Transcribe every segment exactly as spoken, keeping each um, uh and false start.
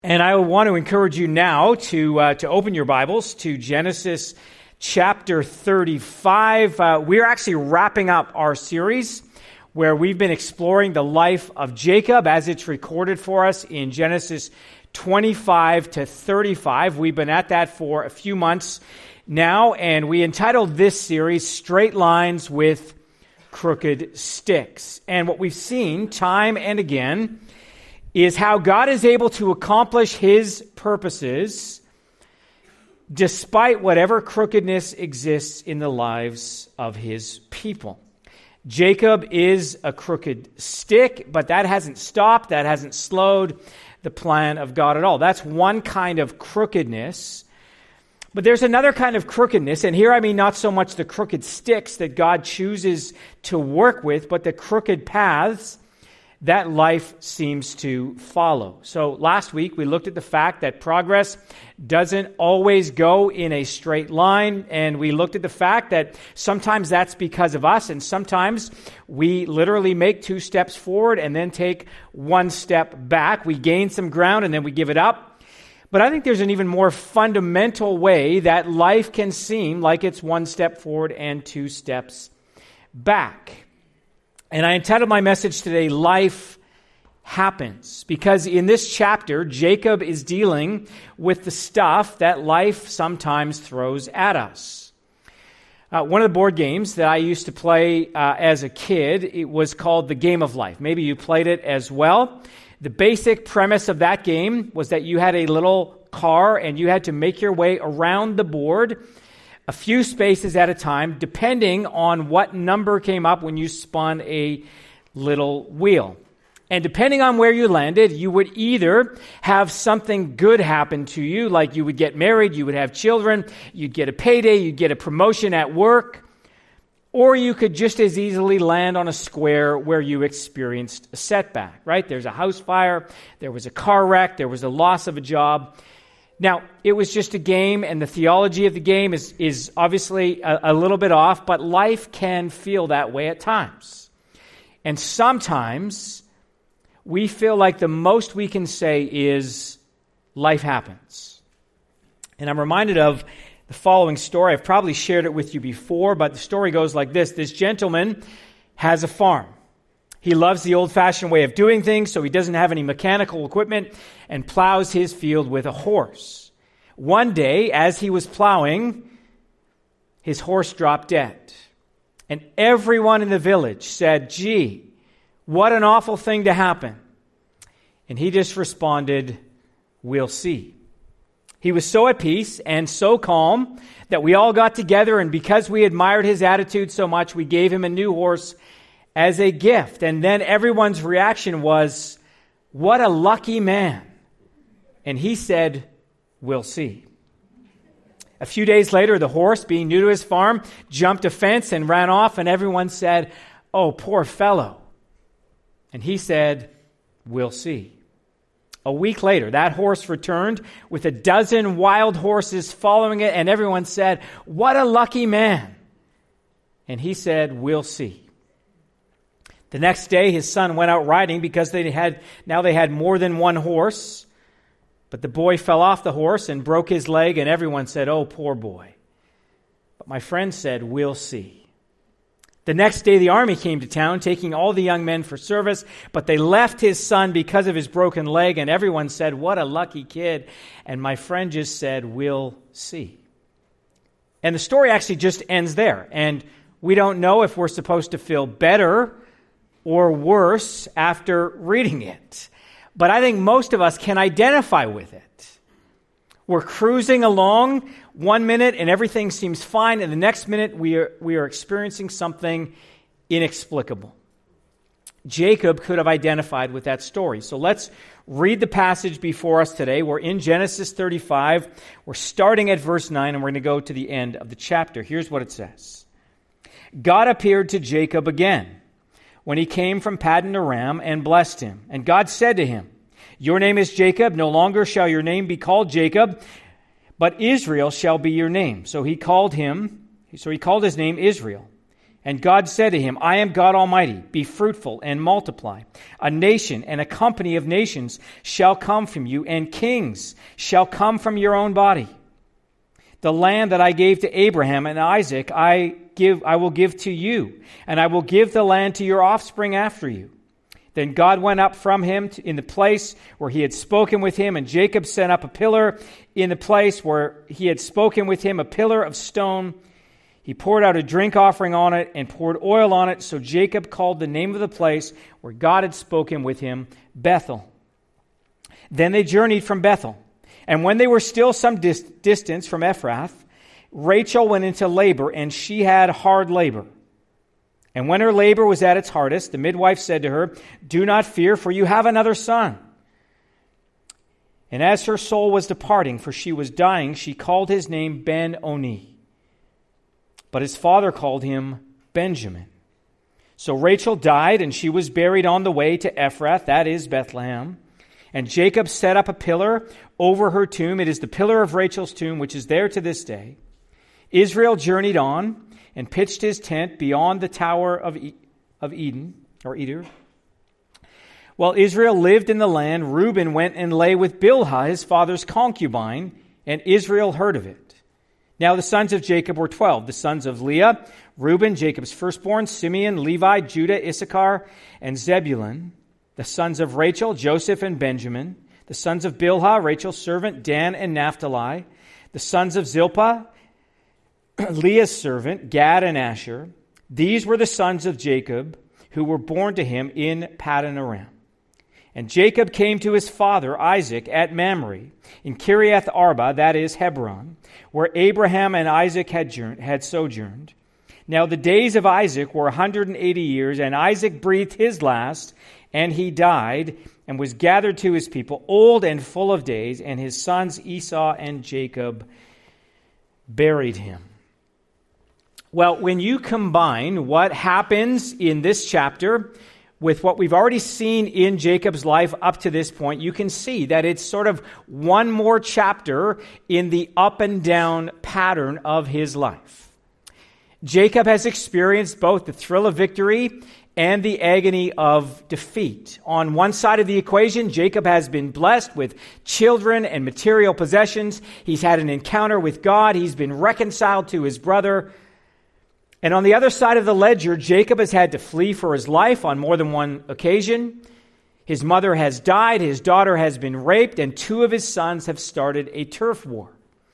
And I want to encourage you now to uh, to open your Bibles to Genesis chapter thirty-five. Uh, we're actually wrapping up our series where we've been exploring the life of Jacob as it's recorded for us in Genesis twenty-five to thirty-five. We've been at that for a few months now, and we entitled this series Straight Lines with Crooked Sticks. And what we've seen time and again is how God is able to accomplish His purposes despite whatever crookedness exists in the lives of His people. Jacob is a crooked stick, but that hasn't stopped, that hasn't slowed the plan of God at all. That's one kind of crookedness. But there's another kind of crookedness, and here I mean not so much the crooked sticks that God chooses to work with, but the crooked paths that life seems to follow. So last week we looked at the fact that progress doesn't always go in a straight line, and we looked at the fact that sometimes that's because of us, and sometimes we literally make two steps forward and then take one step back. We gain some ground and then we give it up. But I think there's an even more fundamental way that life can seem like it's one step forward and two steps back. And I entitled my message today, Life Happens, because in this chapter, Jacob is dealing with the stuff that life sometimes throws at us. Uh, one of the board games that I used to play uh, as a kid, it was called The Game of Life. Maybe you played it as well. The basic premise of that game was that you had a little car and you had to make your way around the board a few spaces at a time, depending on what number came up when you spun a little wheel. And depending on where you landed, you would either have something good happen to you, like you would get married, you would have children, you'd get a payday, you'd get a promotion at work, or you could just as easily land on a square where you experienced a setback, right? There's a house fire, there was a car wreck, there was a loss of a job. Now, it was just a game, and the theology of the game is, is obviously a, a little bit off, but life can feel that way at times. And sometimes we feel like the most we can say is, life happens. And I'm reminded of the following story. I've probably shared it with you before, but the story goes like this. This gentleman has a farm. He loves the old-fashioned way of doing things, so he doesn't have any mechanical equipment and plows his field with a horse. One day, as he was plowing, his horse dropped dead. And everyone in the village said, gee, what an awful thing to happen. And he just responded, we'll see. He was so at peace and so calm that we all got together, and because we admired his attitude so much, we gave him a new horse as a gift. And then everyone's reaction was, what a lucky man. And he said, we'll see. A few days later, the horse, being new to his farm, jumped a fence and ran off, and everyone said, oh, poor fellow. And he said, we'll see. A week later, that horse returned with a dozen wild horses following it, and everyone said, what a lucky man. And he said, we'll see. The next day, his son went out riding because they had now they had more than one horse. But the boy fell off the horse and broke his leg, and everyone said, oh, poor boy. But my friend said, we'll see. The next day, the army came to town, taking all the young men for service, but they left his son because of his broken leg, and everyone said, what a lucky kid. And my friend just said, we'll see. And the story actually just ends there, and we don't know if we're supposed to feel better or worse after reading it. But I think most of us can identify with it. We're cruising along one minute and everything seems fine, and the next minute we are, we are experiencing something inexplicable. Jacob could have identified with that story. So let's read the passage before us today. We're in Genesis thirty-five. We're starting at verse nine, and we're going to go to the end of the chapter. Here's what it says. God appeared to Jacob again when he came from Paddan Aram, and blessed him. And God said to him, your name is Jacob, no longer shall your name be called Jacob, but Israel shall be your name. So he called him, so he called his name Israel. And God said to him, I am God Almighty. Be fruitful and multiply. A nation and a company of nations shall come from you, and kings shall come from your own body. The land that I gave to Abraham and Isaac, I give, I will give to you, and I will give the land to your offspring after you. Then God went up from him to, in the place where he had spoken with him, and Jacob set up a pillar in the place where he had spoken with him, a pillar of stone. He poured out a drink offering on it and poured oil on it. So Jacob called the name of the place where God had spoken with him Bethel. Then they journeyed from Bethel. And when they were still some dis- distance from Ephrath, Rachel went into labor, and she had hard labor. And when her labor was at its hardest, the midwife said to her, Do not fear, for you have another son. And as her soul was departing, for she was dying, she called his name Ben-Oni. But his father called him Benjamin. So Rachel died, and she was buried on the way to Ephrath, that is Bethlehem. And Jacob set up a pillar over her tomb. It is the pillar of Rachel's tomb, which is there to this day. Israel journeyed on and pitched his tent beyond the tower of, e- of Eden, or Eder. While Israel lived in the land, Reuben went and lay with Bilhah, his father's concubine, and Israel heard of it. Now the sons of Jacob were twelve, the sons of Leah, Reuben, Jacob's firstborn, Simeon, Levi, Judah, Issachar, and Zebulun. The sons of Rachel, Joseph and Benjamin. The sons of Bilhah, Rachel's servant, Dan and Naphtali. The sons of Zilpah, Leah's servant, Gad and Asher. These were the sons of Jacob who were born to him in Paddan Aram. And Jacob came to his father Isaac at Mamre, in Kiriath Arba, that is Hebron, where Abraham and Isaac had, journeyed, had sojourned. Now the days of Isaac were one hundred eighty years, and Isaac breathed his last, and he died, and was gathered to his people, old and full of days, and his sons Esau and Jacob buried him. Well, when you combine what happens in this chapter with what we've already seen in Jacob's life up to this point, you can see that it's sort of one more chapter in the up and down pattern of his life. Jacob has experienced both the thrill of victory and the agony of defeat. On one side of the equation, Jacob has been blessed with children and material possessions. He's had an encounter with God. He's been reconciled to his brother. And on the other side of the ledger, Jacob has had to flee for his life on more than one occasion. His mother has died, his daughter has been raped, and two of his sons have started a turf war.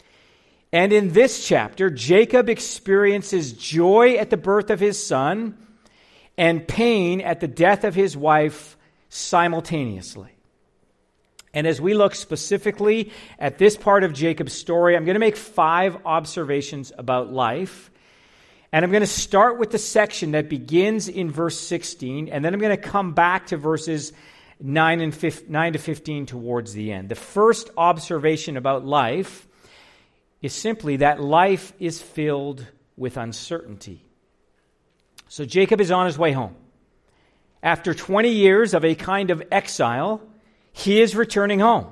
And in this chapter, Jacob experiences joy at the birth of his son and pain at the death of his wife simultaneously. And as we look specifically at this part of Jacob's story, I'm going to make five observations about life. And I'm going to start with the section that begins in verse sixteen, and then I'm going to come back to verses nine and nine to fifteen towards the end. The first observation about life is simply that life is filled with uncertainty. So Jacob is on his way home. After twenty years of a kind of exile, he is returning home.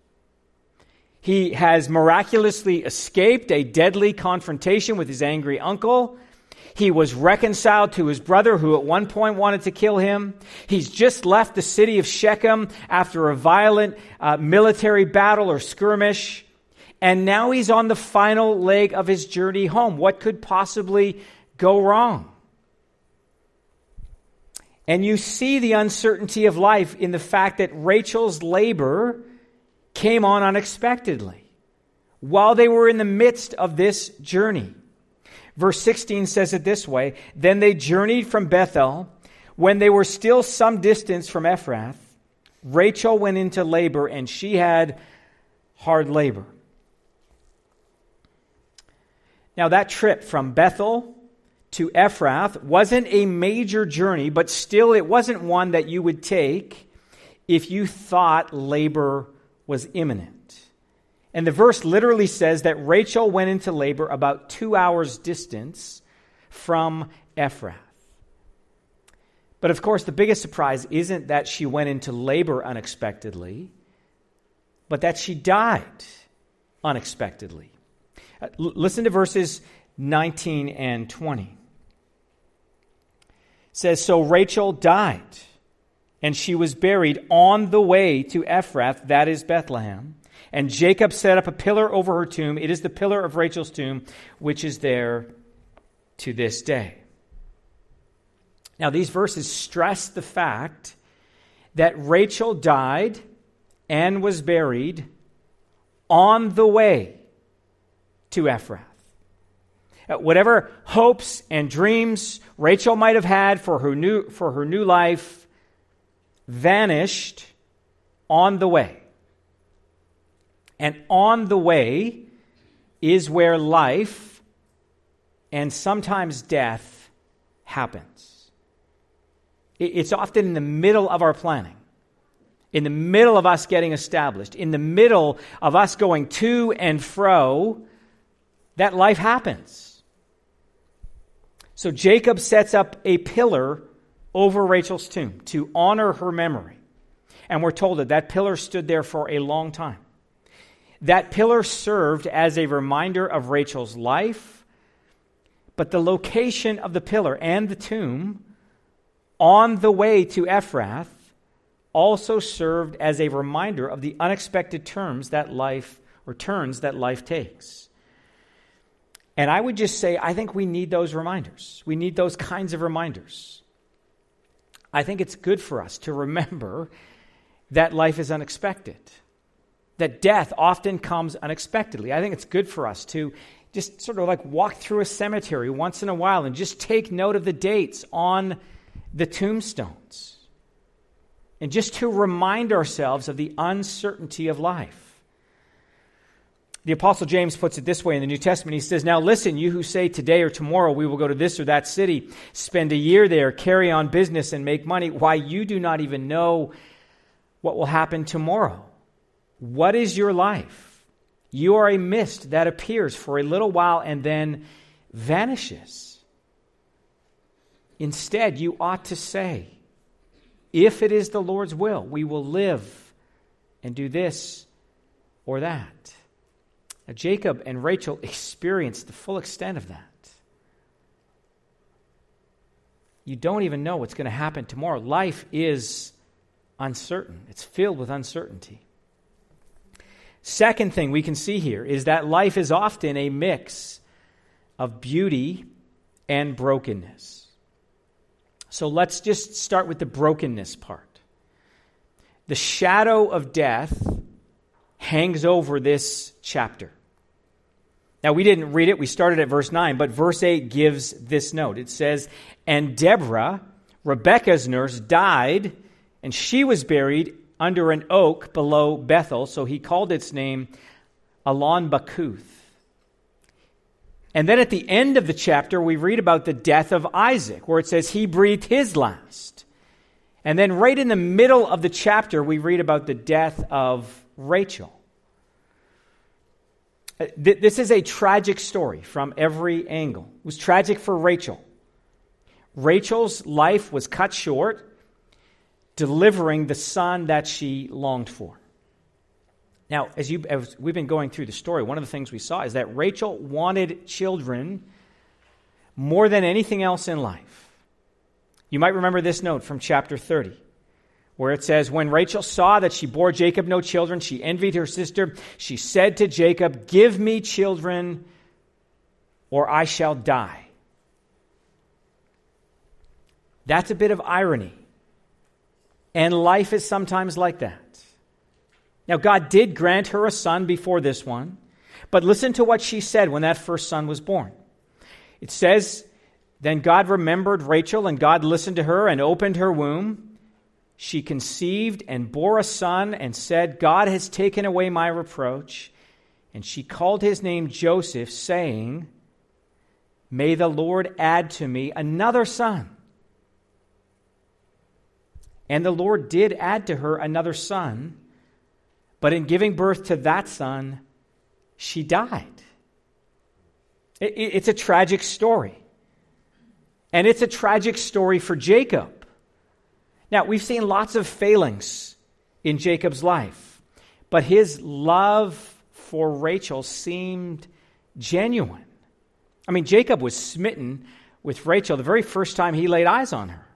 He has miraculously escaped a deadly confrontation with his angry uncle. He was reconciled to his brother, who at one point wanted to kill him. He's just left the city of Shechem after a violent uh, military battle or skirmish. And now he's on the final leg of his journey home. What could possibly go wrong? And you see the uncertainty of life in the fact that Rachel's labor came on unexpectedly while they were in the midst of this journey. Verse sixteen says it this way: Then they journeyed from Bethel. When they were still some distance from Ephrath, Rachel went into labor, and she had hard labor. Now that trip from Bethel to Ephrath wasn't a major journey, but still it wasn't one that you would take if you thought labor was imminent. And the verse literally says that Rachel went into labor about two hours' distance from Ephrath. But of course, the biggest surprise isn't that she went into labor unexpectedly, but that she died unexpectedly. Uh, l- listen to verses nineteen and twenty. says, so Rachel died, and she was buried on the way to Ephrath, that is Bethlehem. And Jacob set up a pillar over her tomb. It is the pillar of Rachel's tomb, which is there to this day. Now, these verses stress the fact that Rachel died and was buried on the way to Ephrath. Whatever hopes and dreams Rachel might have had for her new, for her new life vanished on the way. And on the way is where life and sometimes death happens. It's often in the middle of our planning, in the middle of us getting established, in the middle of us going to and fro, that life happens. So Jacob sets up a pillar over Rachel's tomb to honor her memory. And we're told that that pillar stood there for a long time. That pillar served as a reminder of Rachel's life, but the location of the pillar and the tomb on the way to Ephrath also served as a reminder of the unexpected terms that life, or turns that life takes. And I would just say, I think we need those reminders. We need those kinds of reminders. I think it's good for us to remember that life is unexpected, that death often comes unexpectedly. I think it's good for us to just sort of like walk through a cemetery once in a while and just take note of the dates on the tombstones, and just to remind ourselves of the uncertainty of life. The Apostle James puts it this way in the New Testament. He says, now listen, you who say today or tomorrow we will go to this or that city, spend a year there, carry on business and make money. Why, you do not even know what will happen tomorrow. What is your life? You are a mist that appears for a little while and then vanishes. Instead, you ought to say, if it is the Lord's will, we will live and do this or that. Now, Jacob and Rachel experienced the full extent of that. You don't even know what's going to happen tomorrow. Life is uncertain. It's filled with uncertainty. Second thing we can see here is that life is often a mix of beauty and brokenness. So let's just start with the brokenness part. The shadow of death hangs over this chapter. Now, we didn't read it. We started at verse nine, but verse eight gives this note. It says, and Deborah, Rebekah's nurse, died, and she was buried under an oak below Bethel, so he called its name Allon Bakuth. And then at the end of the chapter, we read about the death of Isaac, where it says he breathed his last. And then right in the middle of the chapter, we read about the death of Rachel. This is a tragic story from every angle. It was tragic for Rachel. Rachel's life was cut short, delivering the son that she longed for. Now, as, you, as we've been going through the story, one of the things we saw is that Rachel wanted children more than anything else in life. You might remember this note from chapter thirty, where it says, when Rachel saw that she bore Jacob no children, she envied her sister. She said to Jacob, give me children, or I shall die. That's a bit of irony. And life is sometimes like that. Now, God did grant her a son before this one, but listen to what she said when that first son was born. It says, then God remembered Rachel, and God listened to her and opened her womb. She conceived and bore a son and said, God has taken away my reproach. And she called his name Joseph, saying, may the Lord add to me another son. And the Lord did add to her another son, but in giving birth to that son, she died. It's a tragic story. And it's a tragic story for Jacob. Now, we've seen lots of failings in Jacob's life, but his love for Rachel seemed genuine. I mean, Jacob was smitten with Rachel the very first time he laid eyes on her.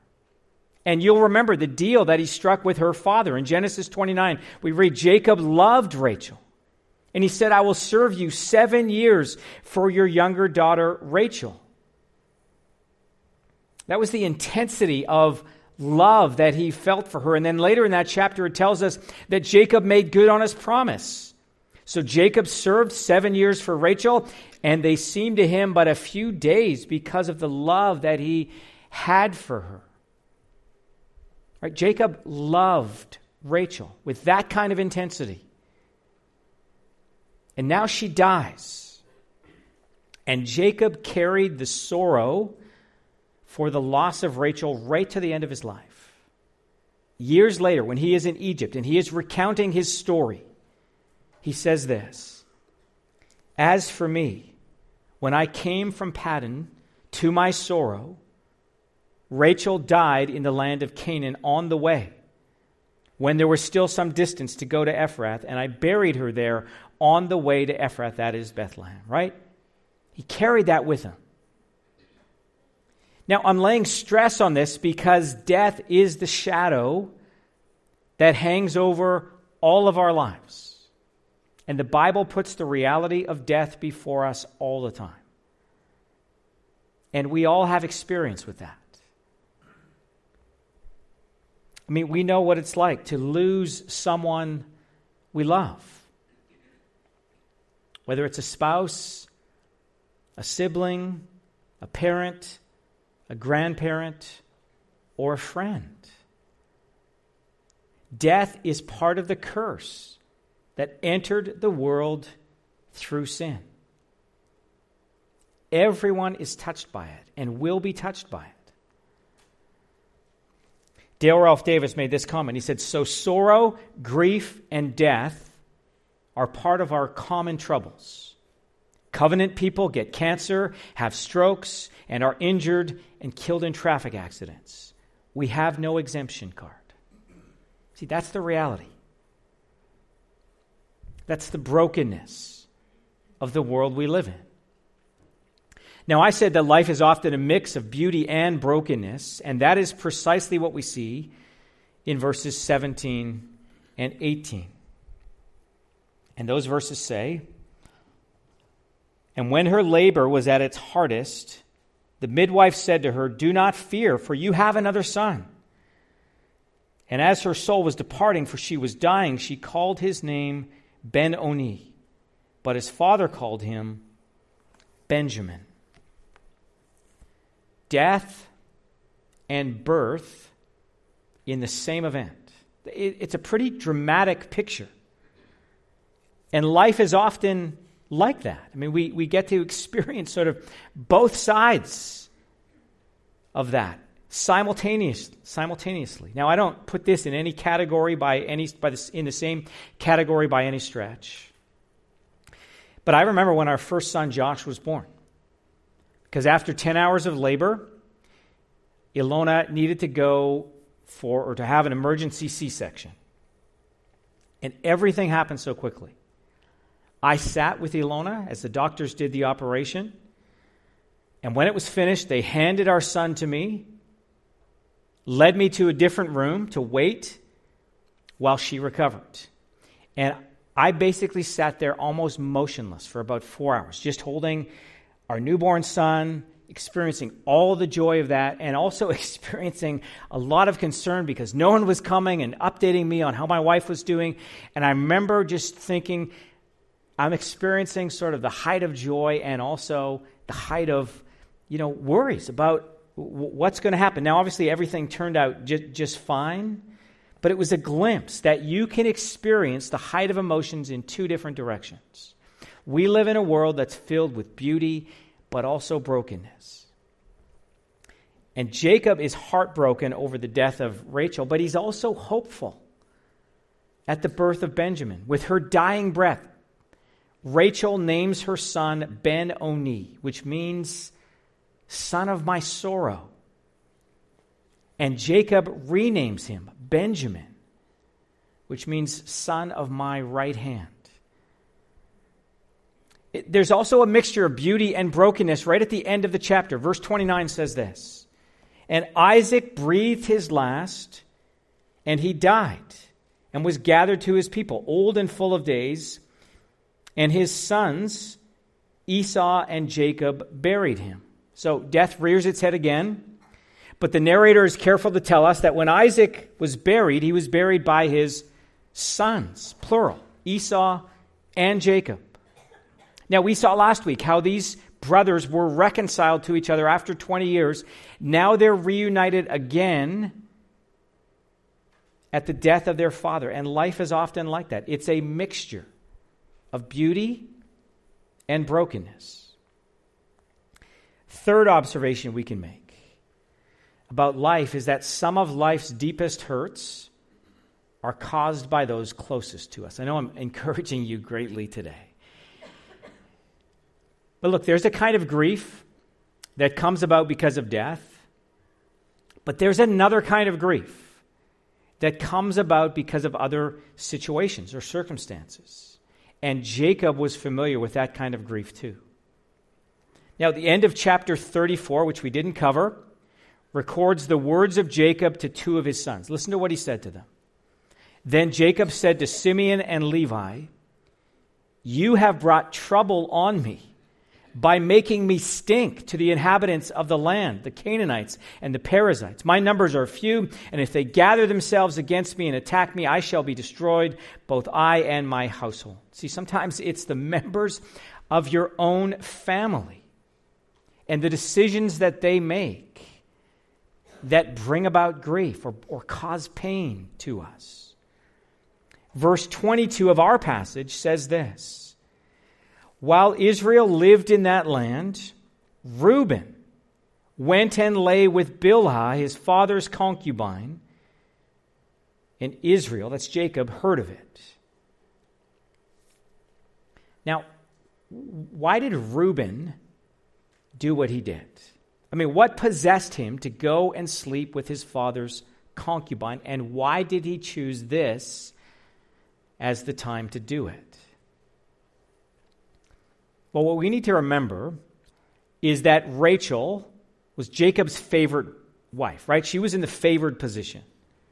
And you'll remember the deal that he struck with her father. In Genesis twenty-nine, we read, Jacob loved Rachel. And he said, I will serve you seven years for your younger daughter, Rachel. That was the intensity of love that he felt for her. And then later in that chapter, it tells us that Jacob made good on his promise. So Jacob served seven years for Rachel, and they seemed to him but a few days because of the love that he had for her. Right? Jacob loved Rachel with that kind of intensity. And now she dies. And Jacob carried the sorrow for the loss of Rachel right to the end of his life. Years later, when he is in Egypt and he is recounting his story, he says this, As for me, when I came from Paddan to my sorrow, Rachel died in the land of Canaan on the way, when there was still some distance to go to Ephrath, and I buried her there on the way to Ephrath, that is Bethlehem, right? He carried that with him. Now, I'm laying stress on this because death is the shadow that hangs over all of our lives. And the Bible puts the reality of death before us all the time. And we all have experience with that. I mean, we know what it's like to lose someone we love. Whether it's a spouse, a sibling, a parent, a grandparent, or a friend. Death is part of the curse that entered the world through sin. Everyone is touched by it and will be touched by it. Dale Ralph Davis made this comment. He said, so sorrow, grief, and death are part of our common troubles. Covenant people get cancer, have strokes, and are injured and killed in traffic accidents. We have no exemption card. See, that's the reality. That's the brokenness of the world we live in. Now, I said that life is often a mix of beauty and brokenness, and that is precisely what we see in verses seventeen and eighteen. And those verses say, And when her labor was at its hardest, the midwife said to her, Do not fear, for you have another son. And as her soul was departing, for she was dying, she called his name Ben-Oni, but his father called him Benjamin. Death and birth in the same event. It's a pretty dramatic picture. And life is often like that. I mean, we, we get to experience sort of both sides of that simultaneous, simultaneously. Now, I don't put this in any category by any by this, in the same category by any stretch. But I remember when our first son Josh was born, because after ten hours of labor, Ilona needed to go for or to have an emergency C-section, and everything happened so quickly. I sat with Ilona as the doctors did the operation, and when it was finished, they handed our son to me, led me to a different room to wait while she recovered. And I basically sat there almost motionless for about four hours, just holding our newborn son, experiencing all the joy of that, and also experiencing a lot of concern because no one was coming and updating me on how my wife was doing. And I remember just thinking, I'm experiencing sort of the height of joy and also the height of, you know, worries about w- what's going to happen. Now, obviously, everything turned out j- just fine, but it was a glimpse that you can experience the height of emotions in two different directions. We live in a world that's filled with beauty, but also brokenness. And Jacob is heartbroken over the death of Rachel, but he's also hopeful at the birth of Benjamin. With her dying breath, Rachel names her son Ben-Oni, which means son of my sorrow. And Jacob renames him Benjamin, which means son of my right hand. It, there's also a mixture of beauty and brokenness right at the end of the chapter. Verse twenty-nine says this, And Isaac breathed his last, and he died, and was gathered to his people, old and full of days. And his sons, Esau and Jacob, buried him. So death rears its head again. But the narrator is careful to tell us that when Isaac was buried, he was buried by his sons, plural, Esau and Jacob. Now, we saw last week how these brothers were reconciled to each other after twenty years. Now they're reunited again at the death of their father. And life is often like that. It's a mixture of beauty and brokenness. Third observation we can make about life is that some of life's deepest hurts are caused by those closest to us. I know I'm encouraging you greatly today. But look, there's a kind of grief that comes about because of death. But there's another kind of grief that comes about because of other situations or circumstances. And Jacob was familiar with that kind of grief too. Now, at the end of chapter thirty-four, which we didn't cover, records the words of Jacob to two of his sons. Listen to what he said to them. Then Jacob said to Simeon and Levi, "You have brought trouble on me by making me stink to the inhabitants of the land, the Canaanites and the Perizzites. My numbers are few, and if they gather themselves against me and attack me, I shall be destroyed, both I and my household." See, sometimes it's the members of your own family and the decisions that they make that bring about grief or, or cause pain to us. Verse twenty-two of our passage says this: "While Israel lived in that land, Reuben went and lay with Bilhah, his father's concubine, and Israel," that's Jacob, "heard of it." Now, why did Reuben do what he did? I mean, what possessed him to go and sleep with his father's concubine, and why did he choose this as the time to do it? Well, what we need to remember is that Rachel was Jacob's favorite wife, right? She was in the favored position.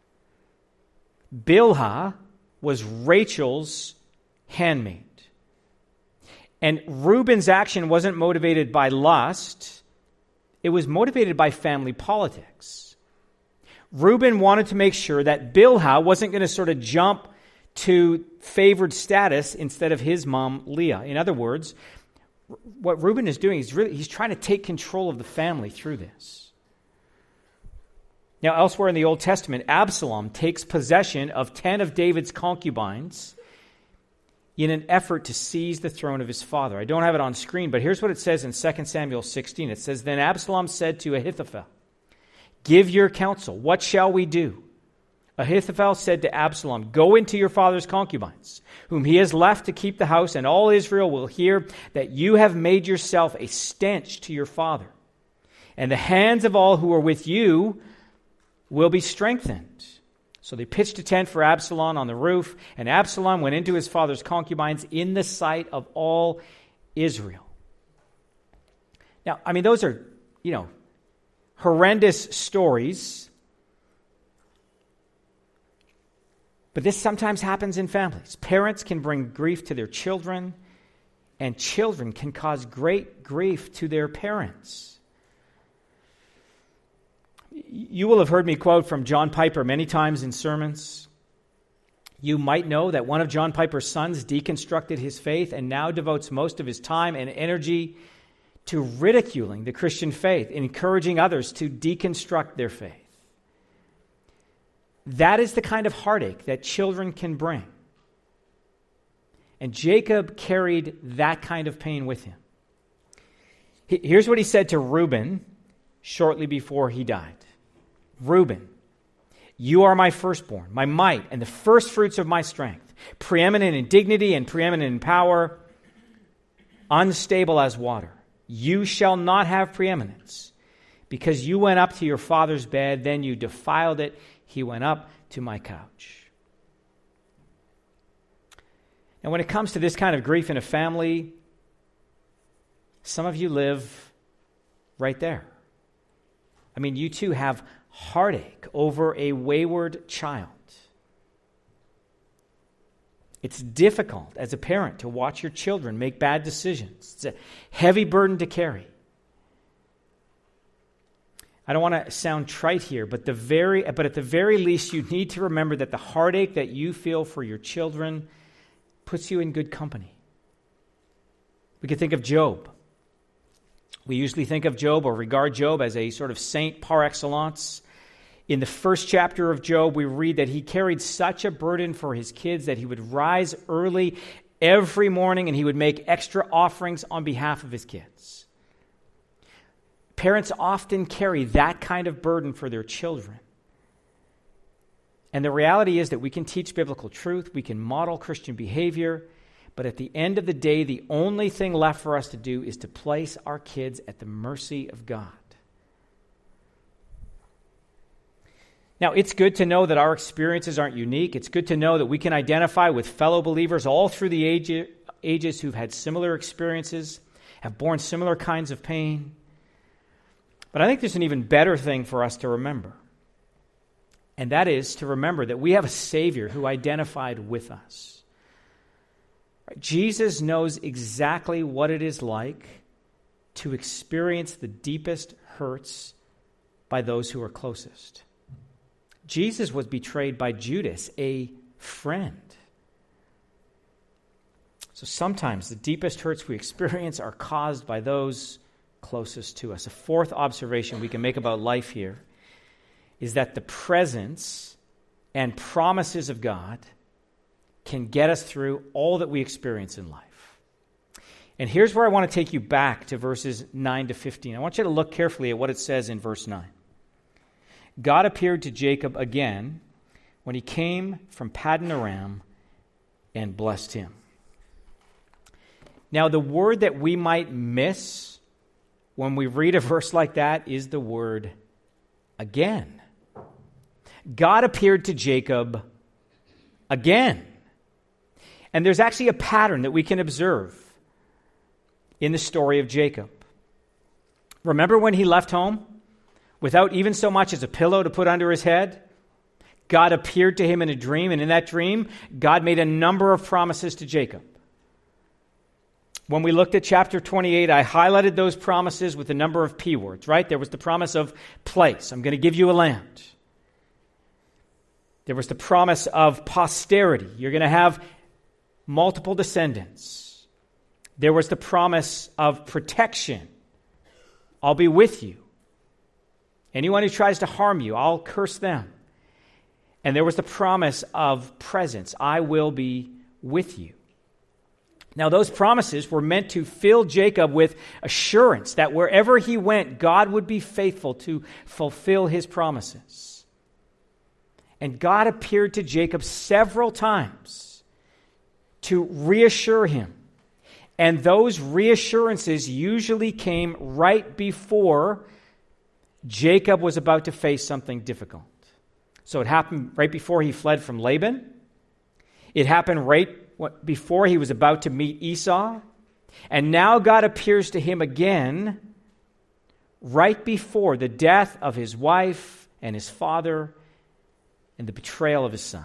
Bilhah was Rachel's handmaid. And Reuben's action wasn't motivated by lust. It was motivated by family politics. Reuben wanted to make sure that Bilhah wasn't going to sort of jump to favored status instead of his mom, Leah. In other words, what Reuben is doing is really, he's trying to take control of the family through this. Now, elsewhere in the Old Testament, Absalom takes possession of ten of David's concubines in an effort to seize the throne of his father. I don't have it on screen, but here's what it says in Second Samuel sixteen. It says, "Then Absalom said to Ahithophel, 'Give your counsel. What shall we do?' Ahithophel said to Absalom, 'Go into your father's concubines, whom he has left to keep the house, and all Israel will hear that you have made yourself a stench to your father. And the hands of all who are with you will be strengthened.' So they pitched a tent for Absalom on the roof, and Absalom went into his father's concubines in the sight of all Israel." Now, I mean, those are, you know, horrendous stories. But this sometimes happens in families. Parents can bring grief to their children, and children can cause great grief to their parents. You will have heard me quote from John Piper many times in sermons. You might know that one of John Piper's sons deconstructed his faith and now devotes most of his time and energy to ridiculing the Christian faith, encouraging others to deconstruct their faith. That is the kind of heartache that children can bring. And Jacob carried that kind of pain with him. Here's what he said to Reuben shortly before he died. "Reuben, you are my firstborn, my might, and the first fruits of my strength, preeminent in dignity and preeminent in power, unstable as water. You shall not have preeminence, because you went up to your father's bed, then you defiled it. He went up to my couch." And when it comes to this kind of grief in a family, some of you live right there. I mean, you too have heartache over a wayward child. It's difficult as a parent to watch your children make bad decisions. It's a heavy burden to carry. I don't want to sound trite here, but the very but at the very least you need to remember that the heartache that you feel for your children puts you in good company. We could think of Job. We usually think of Job or regard Job as a sort of saint par excellence. In the first chapter of Job, we read that he carried such a burden for his kids that he would rise early every morning and he would make extra offerings on behalf of his kids. Parents often carry that kind of burden for their children. And the reality is that we can teach biblical truth, we can model Christian behavior, but at the end of the day, the only thing left for us to do is to place our kids at the mercy of God. Now, it's good to know that our experiences aren't unique. It's good to know that we can identify with fellow believers all through the age, ages who've had similar experiences, have borne similar kinds of pain. But I think there's an even better thing for us to remember. And that is to remember that we have a Savior who identified with us. Jesus knows exactly what it is like to experience the deepest hurts by those who are closest. Jesus was betrayed by Judas, a friend. So sometimes the deepest hurts we experience are caused by those closest to us. A fourth observation we can make about life here is that the presence and promises of God can get us through all that we experience in life. And here's where I want to take you back to verses nine to fifteen. I want you to look carefully at what it says in verse nine. God appeared to Jacob again when he came from Paddan Aram and blessed him. Now, the word that we might miss when we read a verse like that is the word again. God appeared to Jacob again. And there's actually a pattern that we can observe in the story of Jacob. Remember when he left home without even so much as a pillow to put under his head? God appeared to him in a dream, and in that dream, God made a number of promises to Jacob. When we looked at chapter twenty-eight, I highlighted those promises with a number of P words, right? There was the promise of place. I'm going to give you a land. There was the promise of posterity. You're going to have multiple descendants. There was the promise of protection. I'll be with you. Anyone who tries to harm you, I'll curse them. And there was the promise of presence. I will be with you. Now, those promises were meant to fill Jacob with assurance that wherever he went, God would be faithful to fulfill his promises. And God appeared to Jacob several times to reassure him. And those reassurances usually came right before Jacob was about to face something difficult. So it happened right before he fled from Laban. It happened right before he was about to meet Esau. And now God appears to him again right before the death of his wife and his father and the betrayal of his son.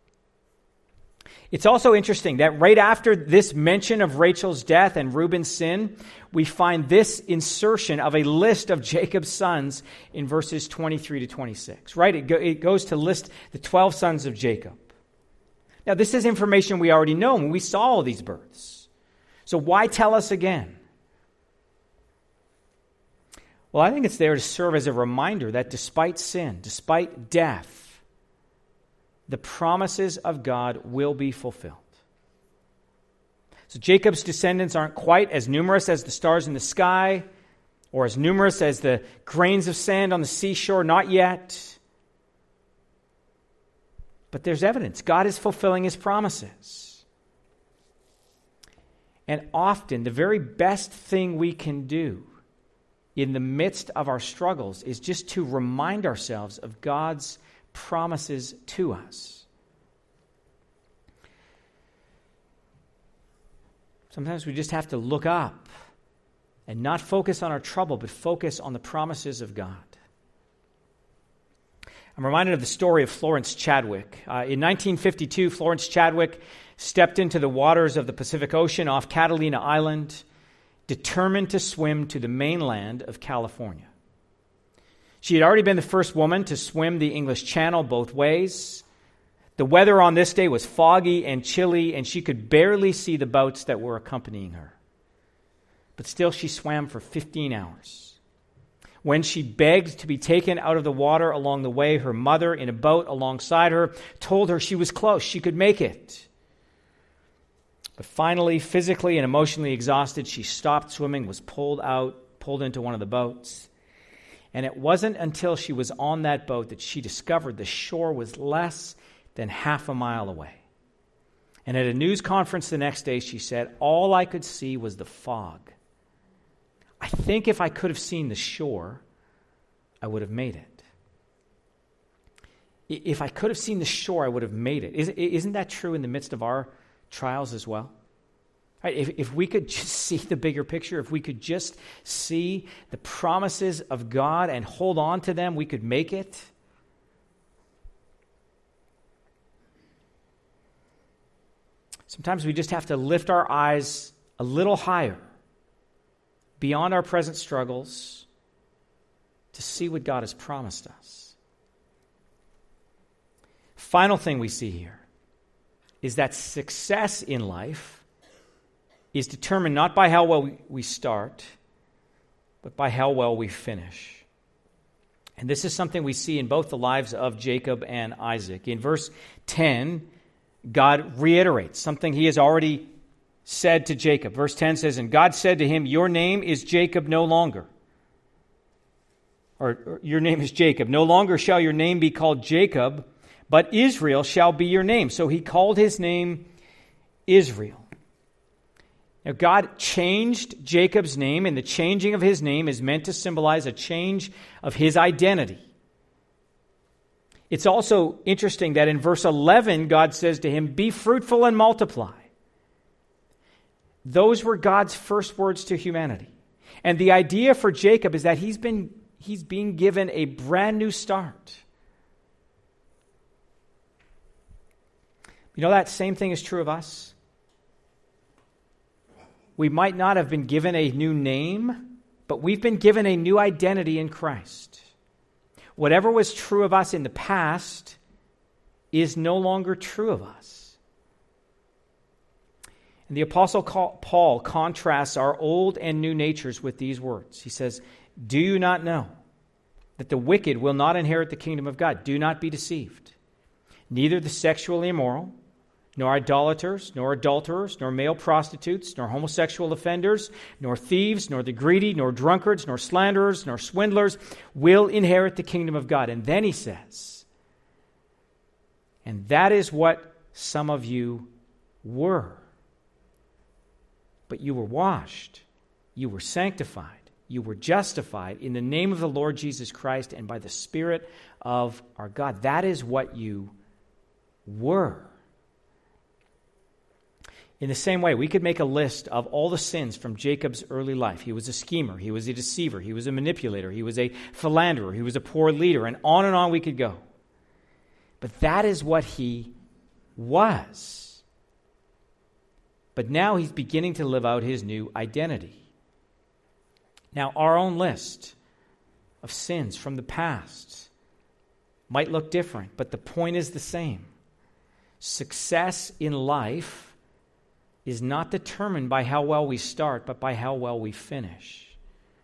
It's also interesting that right after this mention of Rachel's death and Reuben's sin, we find this insertion of a list of Jacob's sons in verses twenty-three to twenty-six. Right? It, go, it goes to list the twelve sons of Jacob. Now, this is information we already know when we saw all these births. So why tell us again? Well, I think it's there to serve as a reminder that despite sin, despite death, the promises of God will be fulfilled. So Jacob's descendants aren't quite as numerous as the stars in the sky or as numerous as the grains of sand on the seashore, not yet. But there's evidence. God is fulfilling his promises. And often, the very best thing we can do in the midst of our struggles is just to remind ourselves of God's promises to us. Sometimes we just have to look up and not focus on our trouble, but focus on the promises of God. I'm reminded of the story of Florence Chadwick. Uh, in nineteen fifty-two, Florence Chadwick stepped into the waters of the Pacific Ocean off Catalina Island, determined to swim to the mainland of California. She had already been the first woman to swim the English Channel both ways. The weather on this day was foggy and chilly, and she could barely see the boats that were accompanying her. But still, she swam for fifteen hours. When she begged to be taken out of the water along the way, her mother, in a boat alongside her, told her she was close, she could make it. But finally, physically and emotionally exhausted, she stopped swimming, was pulled out, pulled into one of the boats. And it wasn't until she was on that boat that she discovered the shore was less than half a mile away. And at a news conference the next day, she said, "All I could see was the fog. I think if I could have seen the shore, I would have made it." If I could have seen the shore, I would have made it. Isn't that true in the midst of our trials as well? Right? If, if we could just see the bigger picture, if we could just see the promises of God and hold on to them, we could make it. Sometimes we just have to lift our eyes a little higher, beyond our present struggles, to see what God has promised us. Final thing we see here is that success in life is determined not by how well we start, but by how well we finish. And this is something we see in both the lives of Jacob and Isaac. In verse ten, God reiterates something he has already said to Jacob. Verse ten says, "And God said to him, your name is Jacob no longer." Or, or your name is Jacob. "No longer shall your name be called Jacob, but Israel shall be your name." So he called his name Israel. Now, God changed Jacob's name, and the changing of his name is meant to symbolize a change of his identity. It's also interesting that in verse eleven, God says to him, "Be fruitful and multiply." Those were God's first words to humanity. And the idea for Jacob is that he's been he's being given a brand new start. You know, that same thing is true of us. We might not have been given a new name, but we've been given a new identity in Christ. Whatever was true of us in the past is no longer true of us. And the Apostle Paul contrasts our old and new natures with these words. He says, "Do you not know that the wicked will not inherit the kingdom of God? Do not be deceived. Neither the sexually immoral, nor idolaters, nor adulterers, nor male prostitutes, nor homosexual offenders, nor thieves, nor the greedy, nor drunkards, nor slanderers, nor swindlers will inherit the kingdom of God." And then he says, "And that is what some of you were. But you were washed, you were sanctified, you were justified in the name of the Lord Jesus Christ and by the Spirit of our God." That is what you were. In the same way, we could make a list of all the sins from Jacob's early life. He was a schemer, he was a deceiver, he was a manipulator, he was a philanderer, he was a poor leader, and on and on we could go. But that is what he was. But now he's beginning to live out his new identity. Now, our own list of sins from the past might look different, but the point is the same. Success in life is not determined by how well we start, but by how well we finish.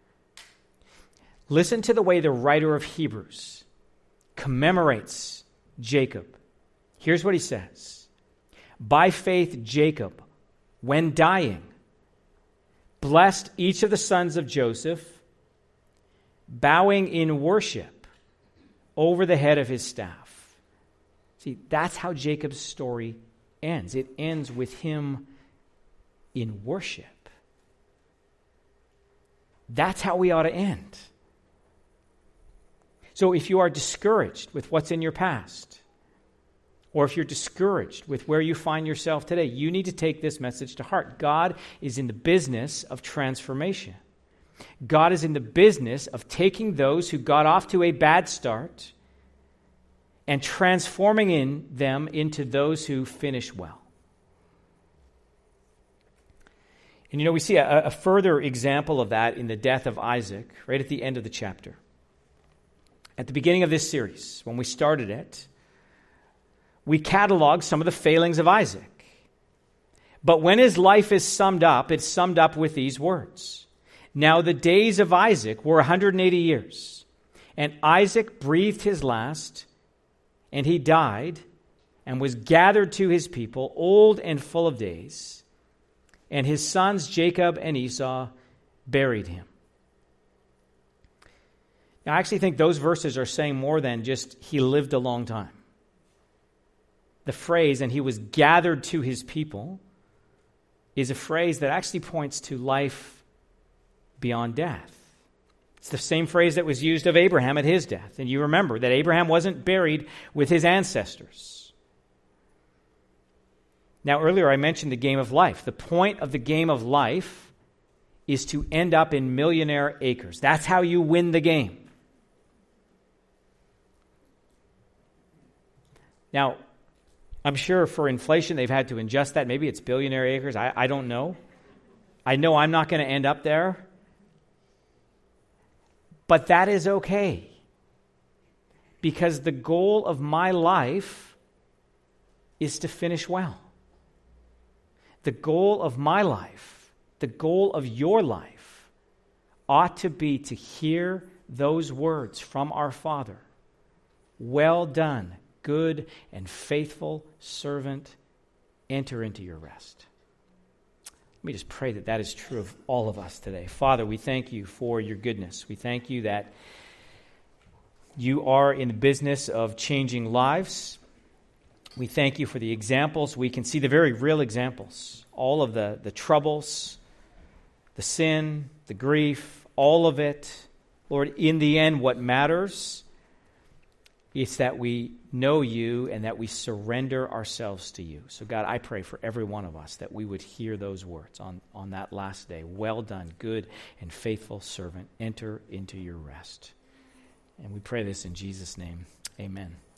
Listen to the way the writer of Hebrews commemorates Jacob. Here's what he says. "By faith, Jacob, when dying, blessed each of the sons of Joseph, bowing in worship over the head of his staff." See, that's how Jacob's story ends. It ends with him in worship. That's how we ought to end. So if you are discouraged with what's in your past, or if you're discouraged with where you find yourself today, you need to take this message to heart. God is in the business of transformation. God is in the business of taking those who got off to a bad start and transforming in them into those who finish well. And you know, we see a, a further example of that in the death of Isaac, right at the end of the chapter. At the beginning of this series, when we started it, we cataloged some of the failings of Isaac. But when his life is summed up, it's summed up with these words. Now the days of Isaac were one hundred eighty years, and Isaac breathed his last, and he died, and was gathered to his people, old and full of days. And his sons Jacob and Esau buried him. Now, I actually think those verses are saying more than just he lived a long time. The phrase, and he was gathered to his people, is a phrase that actually points to life beyond death. It's the same phrase that was used of Abraham at his death. And you remember that Abraham wasn't buried with his ancestors. Now, earlier I mentioned the game of life. The point of the game of life is to end up in millionaire acres. That's how you win the game. Now, I'm sure for inflation they've had to adjust that. Maybe it's billionaire acres. I, I don't know. I know I'm not going to end up there. But that is okay. Because the goal of my life is to finish well. The goal of my life, the goal of your life, ought to be to hear those words from our Father. Well done, good and faithful servant, enter into your rest. Let me just pray that that is true of all of us today. Father, we thank you for your goodness. We thank you that you are in the business of changing lives. We thank you for the examples. We can see the very real examples. All of the, the troubles, the sin, the grief, all of it. Lord, in the end, what matters is that we know you and that we surrender ourselves to you. So God, I pray for every one of us that we would hear those words on, on that last day. Well done, good and faithful servant. Enter into your rest. And we pray this in Jesus' name. Amen.